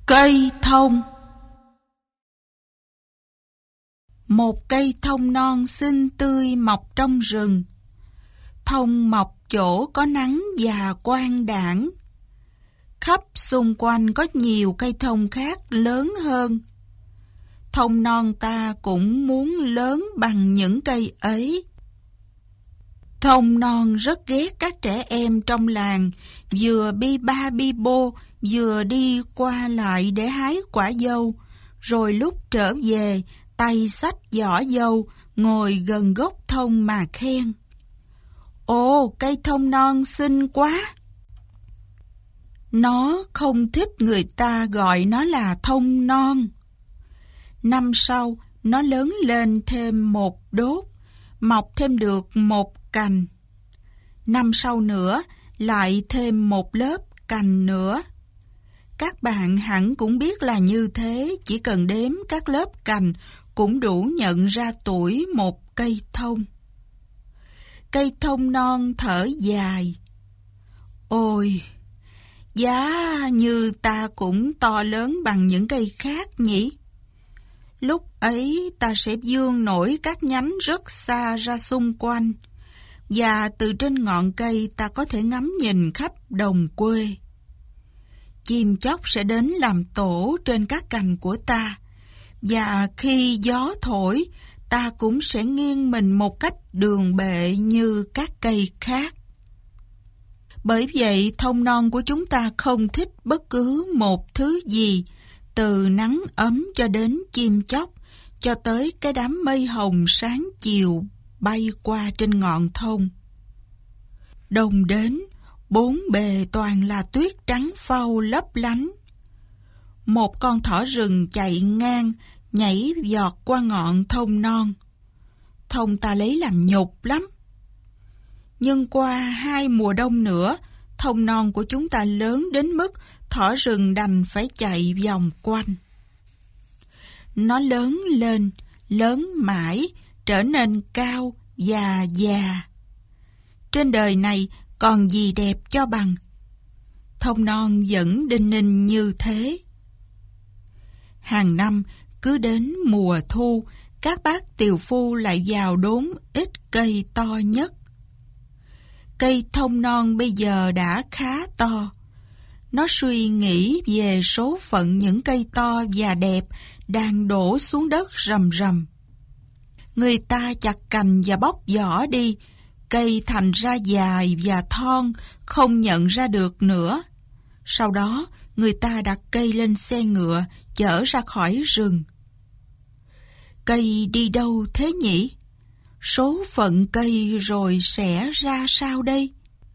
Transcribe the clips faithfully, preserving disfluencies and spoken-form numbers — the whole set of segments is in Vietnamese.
Cây thông. Một cây thông non xinh tươi mọc trong rừng. Thông mọc chỗ có nắng và quang đãng. Khắp xung quanh có nhiều cây thông khác lớn hơn. Thông non ta cũng muốn lớn bằng những cây ấy. Thông non rất ghét các trẻ em trong làng, vừa bi ba bi bô, vừa đi qua lại để hái quả dâu, rồi lúc trở về, tay xách giỏ dâu, ngồi gần gốc thông mà khen. Ồ, cây thông non xinh quá! Nó không thích người ta gọi nó là thông non. Năm sau, nó lớn lên thêm một đốt, mọc thêm được một cành. Năm sau nữa, lại thêm một lớp cành nữa. Các bạn hẳn cũng biết là như thế, chỉ cần đếm các lớp cành cũng đủ nhận ra tuổi một cây thông. Cây thông non thở dài. Ôi, giá như ta cũng to lớn bằng những cây khác nhỉ? Lúc ấy ta sẽ vươn nổi các nhánh rất xa ra xung quanh, và từ trên ngọn cây ta có thể ngắm nhìn khắp đồng quê. Chim chóc sẽ đến làm tổ trên các cành của ta, và khi gió thổi, ta cũng sẽ nghiêng mình một cách đường bệ như các cây khác. Bởi vậy, thông non của chúng ta không thích bất cứ một thứ gì, từ nắng ấm cho đến chim chóc, cho tới cái đám mây hồng sáng chiều bay qua trên ngọn thông. Đông đến, bốn bề toàn là tuyết trắng phau lấp lánh. Một con thỏ rừng chạy ngang, nhảy giọt qua ngọn thông non. Thông ta lấy làm nhục lắm. Nhưng qua hai mùa đông nữa, thông non của chúng ta lớn đến mức thỏ rừng đành phải chạy vòng quanh. Nó lớn lên, lớn mãi, trở nên cao và già. Trên đời này còn gì đẹp cho bằng. Thông non vẫn đinh ninh như thế. Hàng năm, cứ đến mùa thu, các bác tiều phu lại vào đốn ít cây to nhất. Cây thông non bây giờ đã khá to. Nó suy nghĩ về số phận những cây to và đẹp đang đổ xuống đất rầm rầm. Người ta chặt cành và bóc vỏ đi, cây thành ra dài và thon, không nhận ra được nữa. Sau đó, người ta đặt cây lên xe ngựa, chở ra khỏi rừng. Cây đi đâu thế nhỉ? Số phận cây rồi sẽ ra sao đây?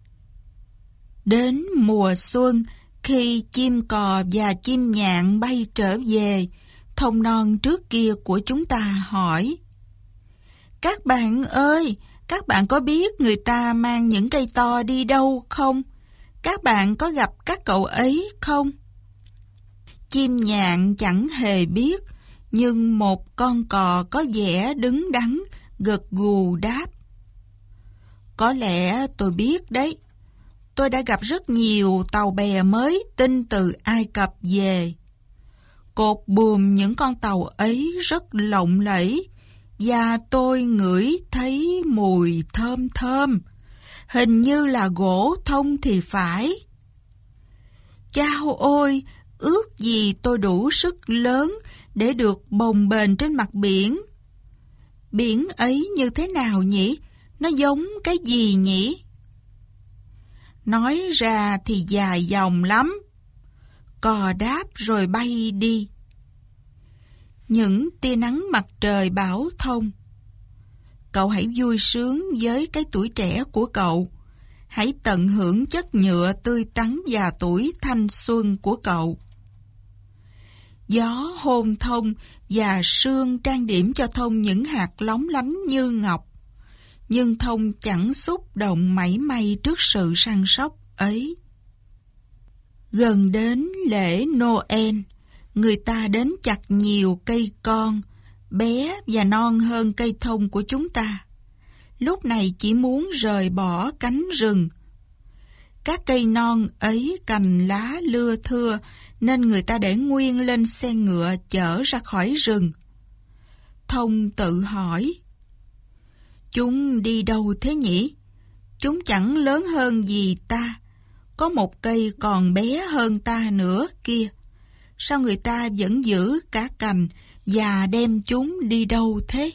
Đến mùa xuân, khi chim cò và chim nhạn bay trở về, thông non trước kia của chúng ta hỏi: Các bạn ơi, các bạn có biết người ta mang những cây to đi đâu không? Các bạn có gặp các cậu ấy không? Chim nhạn chẳng hề biết, nhưng một con cò có vẻ đứng đắn, gật gù đáp: Có lẽ tôi biết đấy. Tôi đã gặp rất nhiều tàu bè mới tinh từ Ai Cập về. Cột buồm những con tàu ấy rất lộng lẫy, và tôi ngửi thấy mùi thơm thơm, hình như là gỗ thông thì phải. Chao ôi, ước gì tôi đủ sức lớn để được bồng bềnh trên mặt biển. Biển ấy như thế nào nhỉ? Nó giống cái gì nhỉ? Nói ra thì dài dòng lắm. Cò đáp rồi bay đi. Những tia nắng mặt trời bảo thông: Cậu hãy vui sướng với cái tuổi trẻ của cậu. Hãy tận hưởng chất nhựa tươi tắn và tuổi thanh xuân của cậu. Gió hôn thông và sương trang điểm cho thông những hạt lóng lánh như ngọc. Nhưng thông chẳng xúc động mảy may trước sự săn sóc ấy. Gần đến lễ Noel, người ta đến chặt nhiều cây con, bé và non hơn cây thông của chúng ta. Lúc này chỉ muốn rời bỏ cánh rừng. Các cây non ấy cành lá lưa thưa, nên người ta để nguyên lên xe ngựa chở ra khỏi rừng. Thông tự hỏi, chúng đi đâu thế nhỉ? Chúng chẳng lớn hơn gì ta. Có một cây còn bé hơn ta nữa kia. Sao người ta vẫn giữ cả cành và đem chúng đi đâu thế?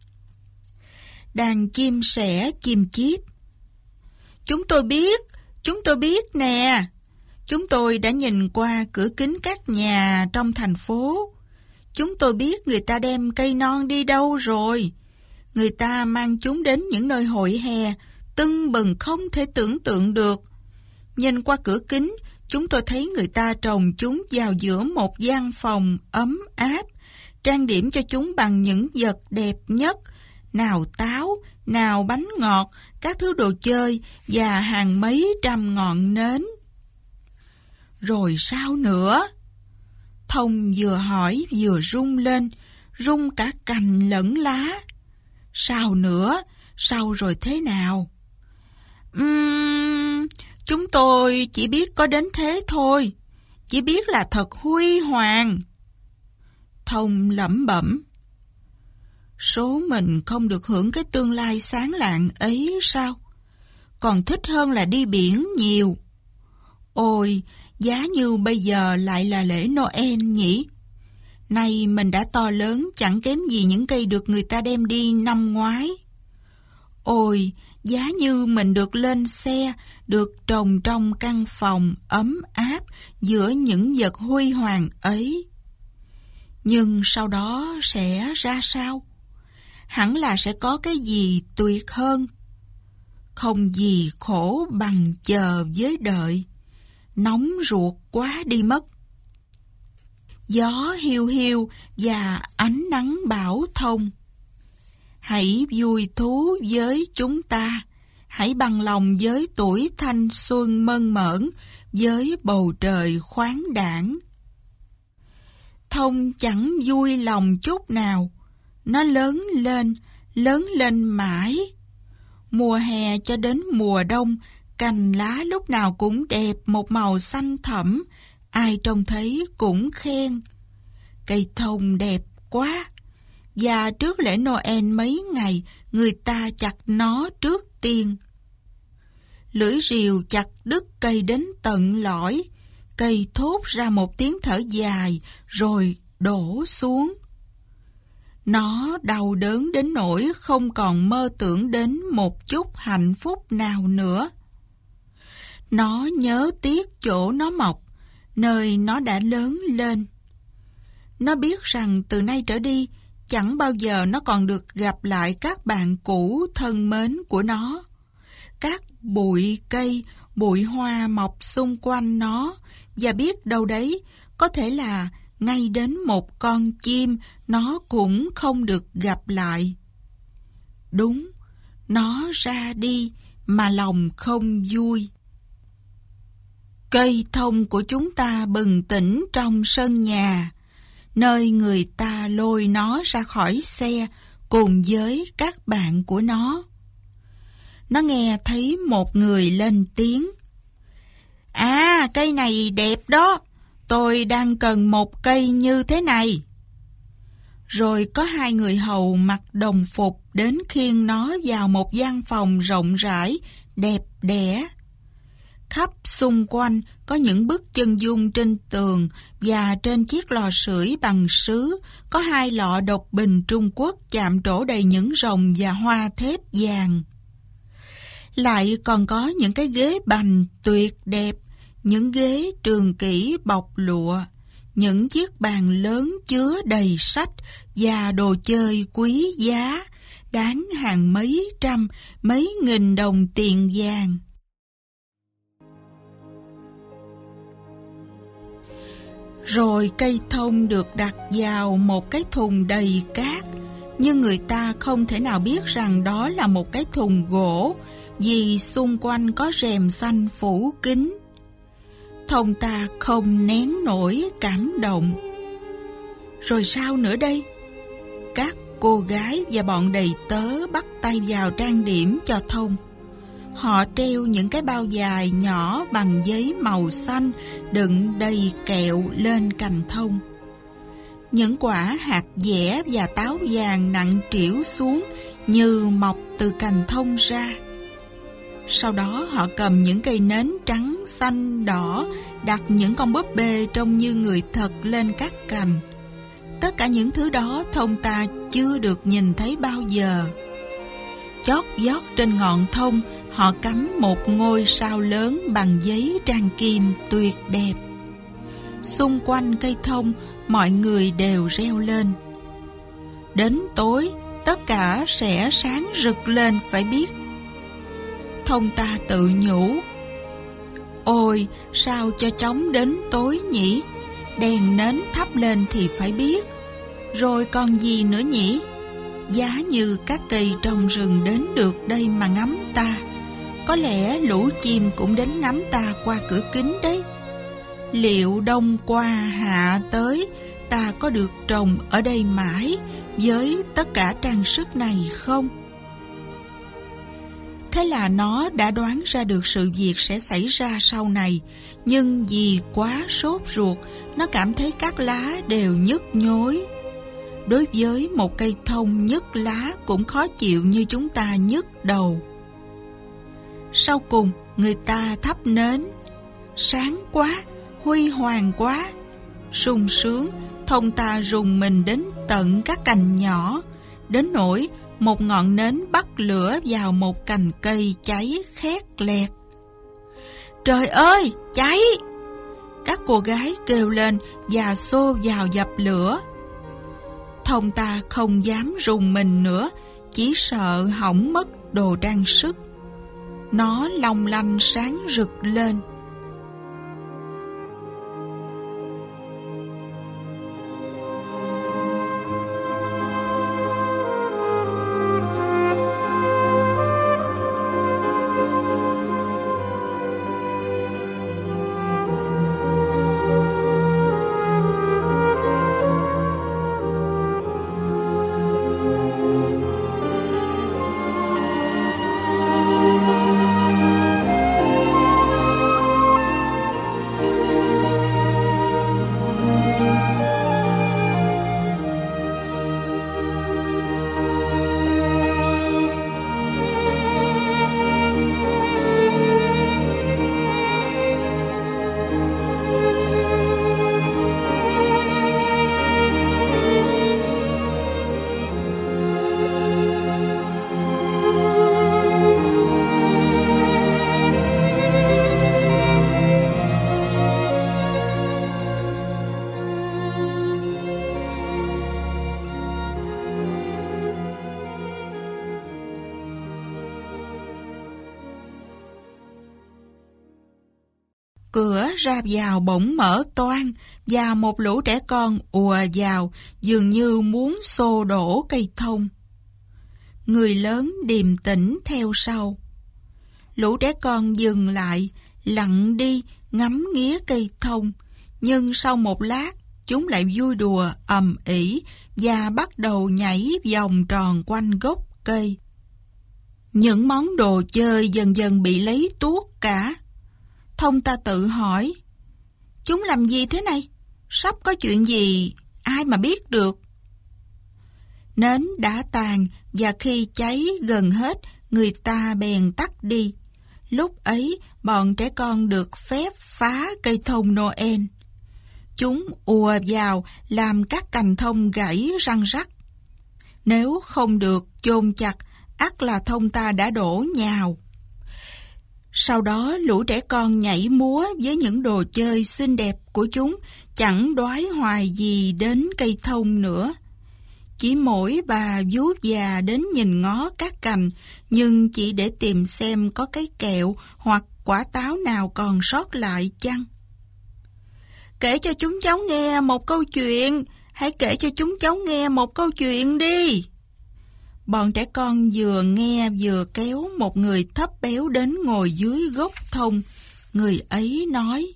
Đàn chim sẻ chim chíp, chúng tôi biết, chúng tôi biết nè. Chúng tôi đã nhìn qua cửa kính các nhà trong thành phố. Chúng tôi biết người ta đem cây non đi đâu rồi. Người ta mang chúng đến những nơi hội hè, tưng bừng không thể tưởng tượng được. Nhìn qua cửa kính, chúng tôi thấy người ta trồng chúng vào giữa một gian phòng ấm áp, trang điểm cho chúng bằng những vật đẹp nhất, nào táo, nào bánh ngọt, các thứ đồ chơi và hàng mấy trăm ngọn nến. Rồi sao nữa? Thông vừa hỏi vừa rung lên, rung cả cành lẫn lá. Sao nữa? Sao rồi thế nào? Uhm, chúng tôi chỉ biết có đến thế thôi, chỉ biết là thật huy hoàng. Thông lẩm bẩm, số mình không được hưởng cái tương lai sáng lạng ấy sao? Còn thích hơn là đi biển nhiều. Ôi, giá như bây giờ lại là lễ Noel nhỉ? Nay mình đã to lớn chẳng kém gì những cây được người ta đem đi năm ngoái. Ôi, giá như mình được lên xe, được trồng trong căn phòng ấm áp giữa những vật huy hoàng ấy. Nhưng sau đó sẽ ra sao? Hẳn là sẽ có cái gì tuyệt hơn. Không gì khổ bằng chờ với đợi. Nóng ruột quá đi mất. Gió hiu hiu và ánh nắng bão thông. Hãy vui thú với chúng ta. Hãy bằng lòng với tuổi thanh xuân mơn mởn, với bầu trời khoáng đãng. Thông chẳng vui lòng chút nào. Nó lớn lên, lớn lên mãi. Mùa hè cho đến mùa đông, cành lá lúc nào cũng đẹp một màu xanh thẫm, ai trông thấy cũng khen. Cây thông đẹp quá. Và trước lễ Noel mấy ngày, người ta chặt nó trước tiên. Lưỡi rìu chặt đứt cây đến tận lõi. Cây thốt ra một tiếng thở dài, rồi đổ xuống. Nó đau đớn đến nỗi không còn mơ tưởng đến một chút hạnh phúc nào nữa. Nó nhớ tiếc chỗ nó mọc, nơi nó đã lớn lên. Nó biết rằng từ nay trở đi, chẳng bao giờ nó còn được gặp lại các bạn cũ thân mến của nó. Các bụi cây, bụi hoa mọc xung quanh nó, và biết đâu đấy, có thể là ngay đến một con chim nó cũng không được gặp lại. Đúng, nó ra đi mà lòng không vui. Cây thông của chúng ta bừng tỉnh trong sân nhà, nơi người ta lôi nó ra khỏi xe cùng với các bạn của nó. Nó nghe thấy một người lên tiếng. À, cây này đẹp đó, tôi đang cần một cây như thế này. Rồi có hai người hầu mặc đồng phục đến khiêng nó vào một gian phòng rộng rãi, đẹp đẽ. Khắp xung quanh có những bức chân dung trên tường, và trên chiếc lò sưởi bằng sứ có hai lọ độc bình Trung Quốc chạm trổ đầy những rồng và hoa thép vàng. Lại còn có những cái ghế bành tuyệt đẹp, những ghế trường kỷ bọc lụa, những chiếc bàn lớn chứa đầy sách và đồ chơi quý giá, đáng hàng mấy trăm, mấy nghìn đồng tiền vàng. Rồi cây thông được đặt vào một cái thùng đầy cát, nhưng người ta không thể nào biết rằng đó là một cái thùng gỗ, vì xung quanh có rèm xanh phủ kín. Thông ta không nén nổi cảm động. Rồi sao nữa đây? Các cô gái và bọn đầy tớ bắt tay vào trang điểm cho Thông. họ treo những cái bao dài nhỏ bằng giấy màu xanh đựng đầy kẹo lên cành thông. Những quả hạt dẻ và táo vàng nặng trĩu xuống như mọc từ cành thông ra. Sau đó họ cầm những cây nến trắng, xanh, đỏ, đặt những con búp bê trông như người thật lên các cành. Tất cả những thứ đó Thông ta chưa được nhìn thấy bao giờ. Chót vót trên ngọn thông, họ cắm một ngôi sao lớn bằng giấy trang kim tuyệt đẹp. Xung quanh cây thông, mọi người đều reo lên: đến tối, tất cả sẽ sáng rực lên phải biết. Thông ta tự nhủ: ôi, sao cho chóng đến tối nhỉ? Đèn nến thắp lên thì phải biết. Rồi còn gì nữa nhỉ? Giá như các cây trong rừng đến được đây mà ngắm ta, có lẽ lũ chim cũng đến ngắm ta qua cửa kính đấy. Liệu đông qua hạ tới, ta có được trồng ở đây mãi với tất cả trang sức này không? Thế là nó đã đoán ra được sự việc sẽ xảy ra sau này, nhưng vì quá sốt ruột, nó cảm thấy các lá đều nhức nhối. Đối với một cây thông nhức lá cũng khó chịu như chúng ta nhức đầu. Sau cùng, người ta thắp nến. Sáng quá, huy hoàng quá. Sung sướng, Thông ta rùng mình đến tận các cành nhỏ, đến nỗi một ngọn nến bắt lửa vào một cành cây cháy khét lẹt. Trời ơi, cháy! Các cô gái kêu lên và xô vào dập lửa. Thông ta không dám rùng mình nữa, chỉ sợ hỏng mất đồ trang sức. Nó long lanh sáng rực lên. Cửa ra vào bỗng mở toang và một lũ trẻ con ùa vào, dường như muốn xô đổ cây thông. Người lớn điềm tĩnh theo sau. Lũ trẻ con dừng lại, lặng đi ngắm nghía cây thông, nhưng sau một lát chúng lại vui đùa ầm ĩ và bắt đầu nhảy vòng tròn quanh gốc cây. Những món đồ chơi dần dần bị lấy tuốt cả. Thông ta tự hỏi: chúng làm gì thế này? Sắp có chuyện gì ai mà biết được. Nến đã tàn và khi cháy gần hết, người ta bèn tắt đi. Lúc ấy bọn trẻ con được phép phá cây thông Noel. Chúng ùa vào làm các cành thông gãy răng rắc. Nếu không được chôn chặt, ắt là thông ta đã đổ nhào. Sau đó lũ trẻ con nhảy múa với những đồ chơi xinh đẹp của chúng, chẳng đoái hoài gì đến cây thông nữa. Chỉ mỗi bà vú già đến nhìn ngó các cành, nhưng chỉ để tìm xem có cái kẹo hoặc quả táo nào còn sót lại chăng. Kể cho chúng cháu nghe một câu chuyện, hãy kể cho chúng cháu nghe một câu chuyện đi. Bọn trẻ con vừa nghe vừa kéo một người thấp béo đến ngồi dưới gốc thông. Người ấy nói: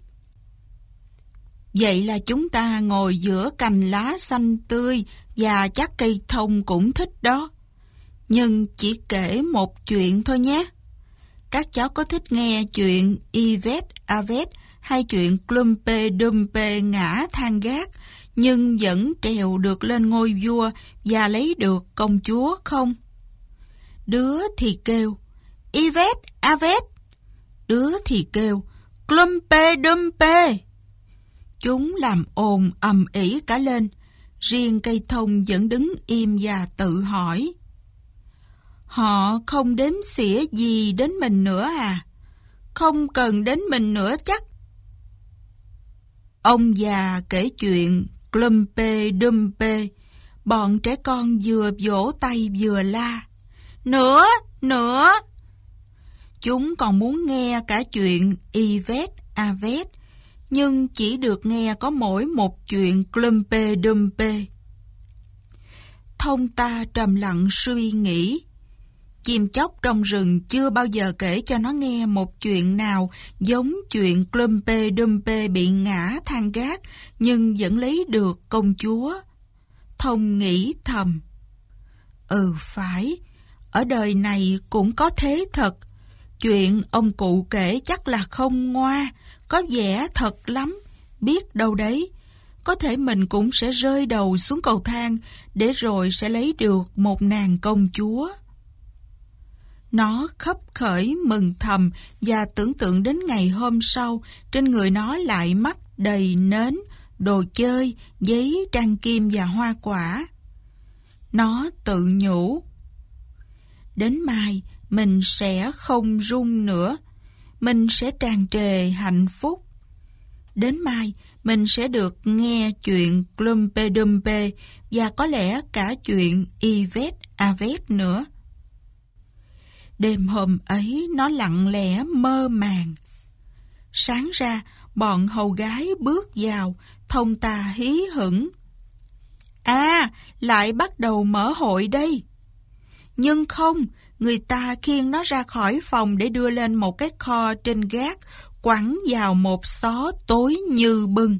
vậy là chúng ta ngồi giữa cành lá xanh tươi và chắc cây thông cũng thích đó. Nhưng chỉ kể một chuyện thôi nhé. Các cháu có thích nghe chuyện Yvette Avett hay chuyện Clumpe Dumpe ngã thang gác nhưng vẫn trèo được lên ngôi vua và lấy được công chúa không? Đứa thì kêu Yvette Avett, đứa thì kêu Clumpe Dumpe. Chúng làm ồn ầm ĩ cả lên. Riêng cây thông vẫn đứng im và tự hỏi: họ không đếm xỉa gì đến mình nữa à? Không cần đến mình nữa chắc. Ông già kể chuyện Clumpe Dumpe. Bọn trẻ con vừa vỗ tay vừa la: nữa, nữa. Chúng còn muốn nghe cả chuyện Yvette Avett, nhưng chỉ được nghe có mỗi một chuyện Clumpe Dumpe. Thông ta trầm lặng suy nghĩ. Chim chóc trong rừng chưa bao giờ kể cho nó nghe một chuyện nào giống chuyện Clumpe Dumpe bị ngã thang gác nhưng vẫn lấy được công chúa. Thông nghĩ thầm: ừ phải, ở đời này cũng có thế thật. Chuyện ông cụ kể chắc là không ngoa, có vẻ thật lắm. Biết đâu đấy, có thể mình cũng sẽ rơi đầu xuống cầu thang để rồi sẽ lấy được một nàng công chúa. Nó khấp khởi mừng thầm và tưởng tượng đến ngày hôm sau trên người nó lại mắc đầy nến, đồ chơi, giấy, trang kim và hoa quả. Nó tự nhủ: đến mai mình sẽ không run nữa, mình sẽ tràn trề hạnh phúc. Đến mai mình sẽ được nghe chuyện Clumpe Dumpe và có lẽ cả chuyện Yvette Avett nữa. Đêm hôm ấy nó lặng lẽ mơ màng. Sáng ra, bọn hầu gái bước vào, Thông ta hí hửng: à, lại bắt đầu mở hội đây. Nhưng không, người ta khiêng nó ra khỏi phòng để đưa lên một cái kho trên gác, quẳng vào một xó tối như bưng.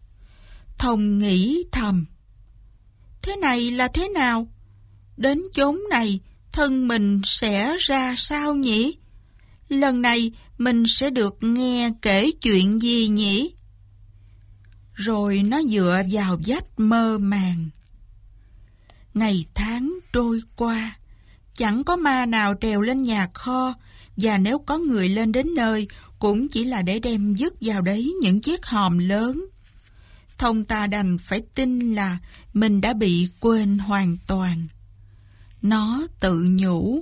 Thông nghĩ thầm: thế này là thế nào? Đến chốn này, thân mình sẽ ra sao nhỉ? Lần này mình sẽ được nghe kể chuyện gì nhỉ? Rồi nó dựa vào vách mơ màng. Ngày tháng trôi qua, chẳng có ma nào trèo lên nhà kho, và nếu có người lên đến nơi cũng chỉ là để đem dứt vào đấy những chiếc hòm lớn. Thông ta đành phải tin là mình đã bị quên hoàn toàn. Nó tự nhủ: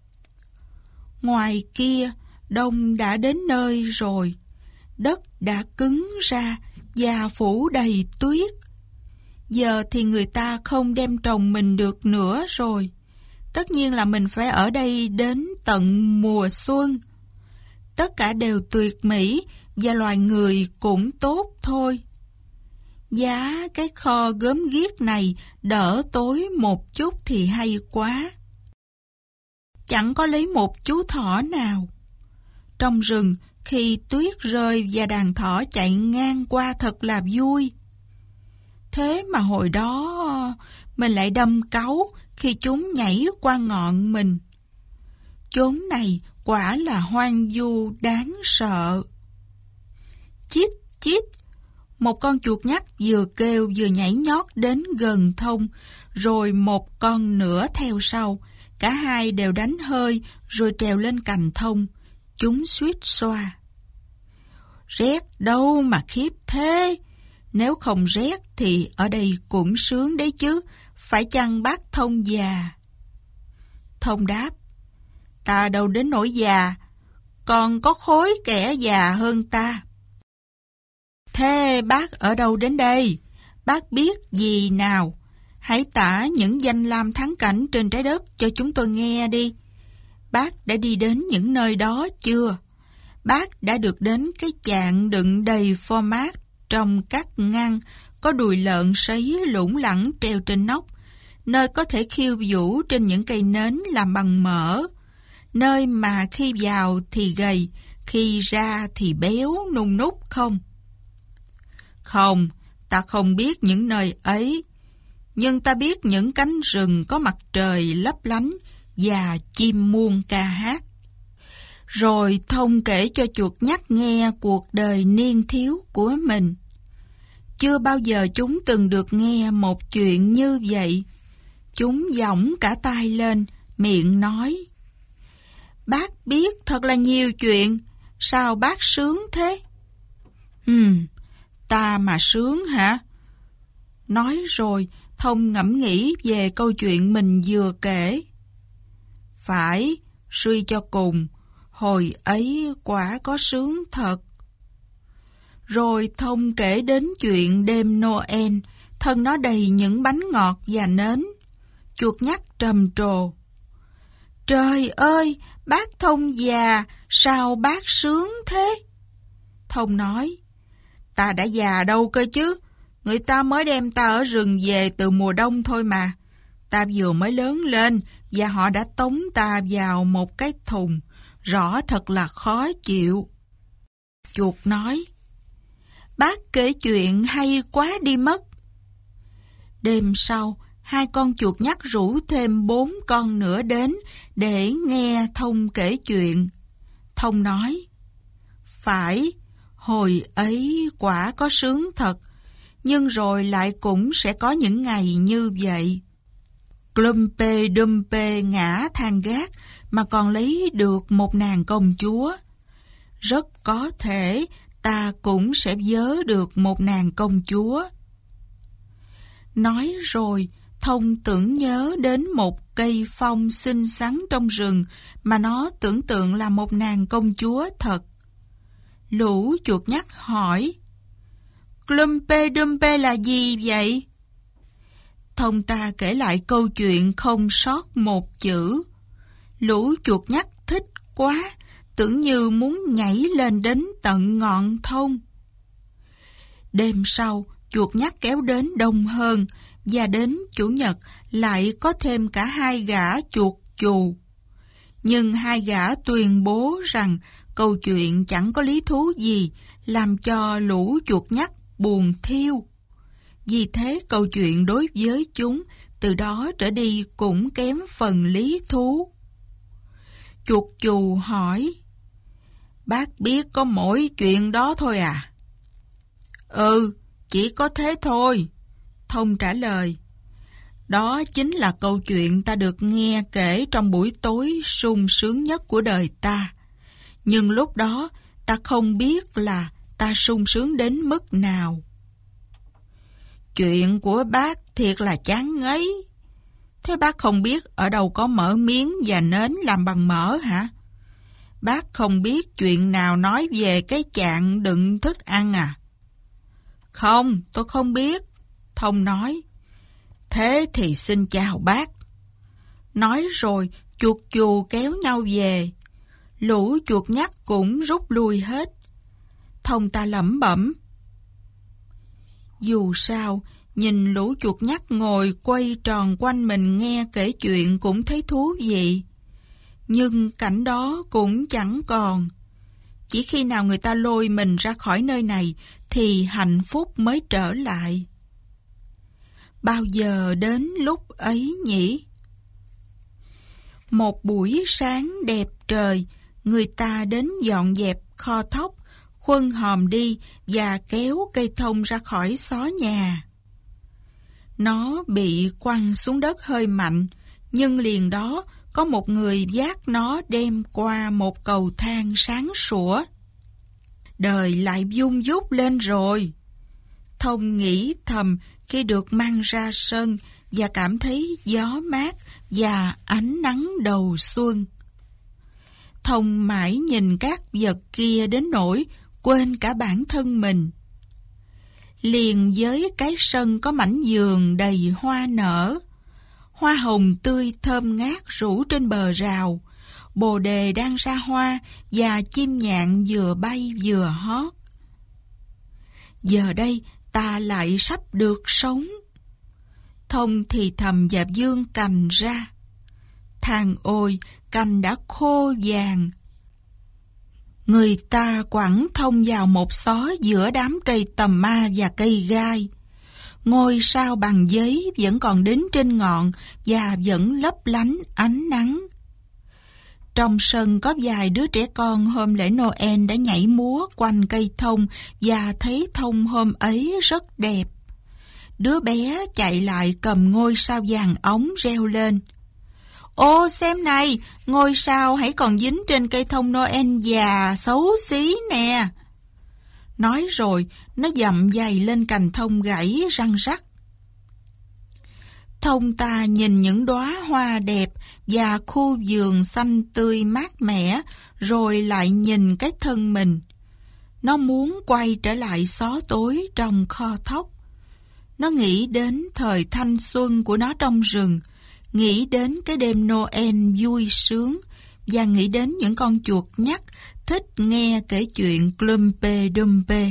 ngoài kia đông đã đến nơi rồi, đất đã cứng ra và phủ đầy tuyết. Giờ thì người ta không đem trồng mình được nữa rồi. Tất nhiên là mình phải ở đây đến tận mùa xuân. Tất cả đều tuyệt mỹ và loài người cũng tốt thôi. Giá cái kho gớm ghiếc này đỡ tối một chút thì hay quá. Chẳng có lấy một chú thỏ nào. Trong rừng, khi tuyết rơi và đàn thỏ chạy ngang qua thật là vui. Thế mà hồi đó mình lại đâm cáu khi chúng nhảy qua ngọn mình. Chốn này quả là hoang vu đáng sợ. Chít chít, một con chuột nhắt vừa kêu vừa nhảy nhót đến gần Thông, rồi một con nữa theo sau. Cả hai đều đánh hơi rồi trèo lên cành Thông. Chúng suýt xoa. Rét đâu mà khiếp thế. Nếu không rét thì ở đây cũng sướng đấy chứ, phải chăng bác Thông già? Thông đáp: ta đâu đến nỗi già, còn có khối kẻ già hơn ta. Thế bác ở đâu đến đây? Bác biết gì nào? Hãy tả những danh lam thắng cảnh trên trái đất cho chúng tôi nghe đi. Bác đã đi đến những nơi đó chưa? Bác đã được đến cái chạn đựng đầy format trong các ngăn, có đùi lợn sấy lủng lẳng treo trên nóc, nơi có thể khiêu vũ trên những cây nến làm bằng mỡ, nơi mà khi vào thì gầy, khi ra thì béo nung núc không? Không, ta không biết những nơi ấy, nhưng ta biết những cánh rừng có mặt trời lấp lánh và chim muông ca hát. Rồi Thông kể cho chuột nhắt nghe cuộc đời niên thiếu của mình. Chưa bao giờ chúng từng được nghe một chuyện như vậy. Chúng giỏng cả tai lên, miệng nói: "Bác biết thật là nhiều chuyện, sao bác sướng thế?" Ừm, ta mà sướng hả? Nói rồi, Thông ngẫm nghĩ về câu chuyện mình vừa kể. Phải, suy cho cùng, hồi ấy quả có sướng thật. Rồi Thông kể đến chuyện đêm Noel, thân nó đầy những bánh ngọt và nến. Chuột nhắt trầm trồ: "Trời ơi, bác Thông già, sao bác sướng thế?" Thông nói: "Ta đã già đâu cơ chứ, người ta mới đem ta ở rừng về từ mùa đông thôi mà. Ta vừa mới lớn lên và họ đã tống ta vào một cái thùng, rõ thật là khó chịu." Chuột nói: "Bác kể chuyện hay quá đi mất." Đêm sau, hai con chuột nhắt rủ thêm bốn con nữa đến để nghe Thông kể chuyện. Thông nói: "Phải, hồi ấy quả có sướng thật, nhưng rồi lại cũng sẽ có những ngày như vậy. Clumpe Dumpe ngã thang gác mà còn lấy được một nàng công chúa. Rất có thể ta cũng sẽ vớ được một nàng công chúa." Nói rồi, Thông tưởng nhớ đến một cây phong xinh xắn trong rừng mà nó tưởng tượng là một nàng công chúa thật. Lũ chuột nhắt hỏi: "Clumpe Dumpe là gì vậy?" Thông ta kể lại câu chuyện không sót một chữ. Lũ chuột nhắt thích quá, tưởng như muốn nhảy lên đến tận ngọn thông. Đêm sau, chuột nhắt kéo đến đông hơn, và đến Chủ nhật lại có thêm cả hai gã chuột chù. Nhưng hai gã tuyên bố rằng câu chuyện chẳng có lý thú gì, làm cho lũ chuột nhắt buồn thiêu. Vì thế câu chuyện đối với chúng từ đó trở đi cũng kém phần lý thú. Chuột chù hỏi: "Bác biết có mỗi chuyện đó thôi à?" "Ừ, chỉ có thế thôi." Thông trả lời: "Đó chính là câu chuyện ta được nghe kể trong buổi tối sung sướng nhất của đời ta. Nhưng lúc đó ta không biết là ta sung sướng đến mức nào." "Chuyện của bác thiệt là chán ngấy. Thế bác không biết ở đâu có mỡ miếng và nến làm bằng mỡ hả? Bác không biết chuyện nào nói về cái chạn đựng thức ăn à?" "Không, tôi không biết." Thông nói. "Thế thì xin chào bác." Nói rồi, chuột chù kéo nhau về. Lũ chuột nhắt cũng rút lui hết. Thông ta lẩm bẩm: "Dù sao, nhìn lũ chuột nhắt ngồi quay tròn quanh mình nghe kể chuyện cũng thấy thú vị. Nhưng cảnh đó cũng chẳng còn. Chỉ khi nào người ta lôi mình ra khỏi nơi này thì hạnh phúc mới trở lại. Bao giờ đến lúc ấy nhỉ?" Một buổi sáng đẹp trời, người ta đến dọn dẹp kho thóc, khuân hòm đi và kéo cây thông ra khỏi xó nhà. Nó bị quăng xuống đất hơi mạnh, nhưng liền đó có một người vác nó đem qua một cầu thang sáng sủa. Đời lại vung vút lên rồi. Thông nghĩ thầm khi được mang ra sân và cảm thấy gió mát và ánh nắng đầu xuân. Thông mãi nhìn các vật kia đến nỗi quên cả bản thân mình. Liền với cái sân có mảnh vườn đầy hoa nở, hoa hồng tươi thơm ngát rủ trên bờ rào, bồ đề đang ra hoa và chim nhạn vừa bay vừa hót. Giờ đây ta lại sắp được sống. Thông thì thầm và vươn cành ra. Thằng ôi, cành đã khô vàng. Người ta quẳng Thông vào một xó giữa đám cây tầm ma và cây gai. Ngôi sao bằng giấy vẫn còn đính trên ngọn và vẫn lấp lánh ánh nắng. Trong sân có vài đứa trẻ con hôm lễ Noel đã nhảy múa quanh cây thông và thấy thông hôm ấy rất đẹp. Đứa bé chạy lại cầm ngôi sao vàng ống reo lên. Ô xem này, ngôi sao hãy còn dính trên cây thông Noel già xấu xí nè. Nói rồi, nó dậm giày lên cành thông gãy răng rắc. Thông ta nhìn những đóa hoa đẹp và khu vườn xanh tươi mát mẻ, rồi lại nhìn cái thân mình. Nó muốn quay trở lại xó tối trong kho thóc. Nó nghĩ đến thời thanh xuân của nó trong rừng, nghĩ đến cái đêm Noel vui sướng, và nghĩ đến những con chuột nhắt thích nghe kể chuyện Klumpe Dumpe.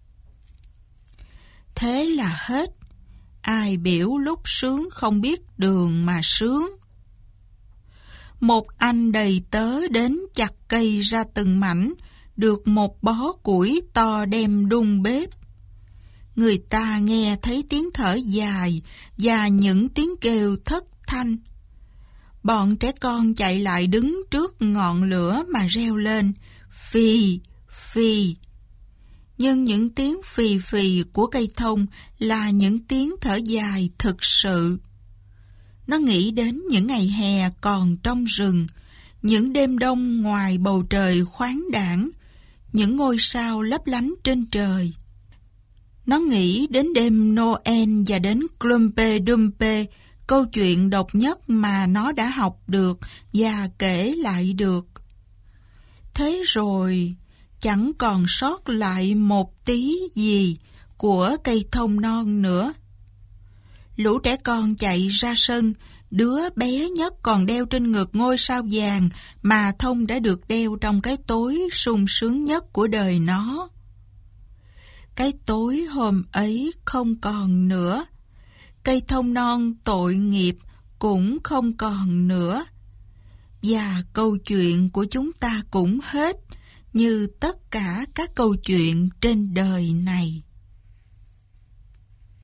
Thế là hết. Ai biểu lúc sướng không biết đường mà sướng. Một anh đầy tớ đến chặt cây ra từng mảnh, được một bó củi to đem đun bếp. Người ta nghe thấy tiếng thở dài và những tiếng kêu thất thanh. Bọn trẻ con chạy lại đứng trước ngọn lửa mà reo lên, phì, phì. Nhưng những tiếng phì phì của cây thông là những tiếng thở dài thực sự. Nó nghĩ đến những ngày hè còn trong rừng, những đêm đông ngoài bầu trời khoáng đãng, những ngôi sao lấp lánh trên trời. Nó nghĩ đến đêm Noel và đến Klumpe Dumpe, câu chuyện độc nhất mà nó đã học được và kể lại được. Thế rồi, chẳng còn sót lại một tí gì của cây thông non nữa. Lũ trẻ con chạy ra sân, đứa bé nhất còn đeo trên ngực ngôi sao vàng mà Thông đã được đeo trong cái tối sung sướng nhất của đời nó. Cái tối hôm ấy không còn nữa. Cây thông non tội nghiệp cũng không còn nữa. Và câu chuyện của chúng ta cũng hết, như tất cả các câu chuyện trên đời này.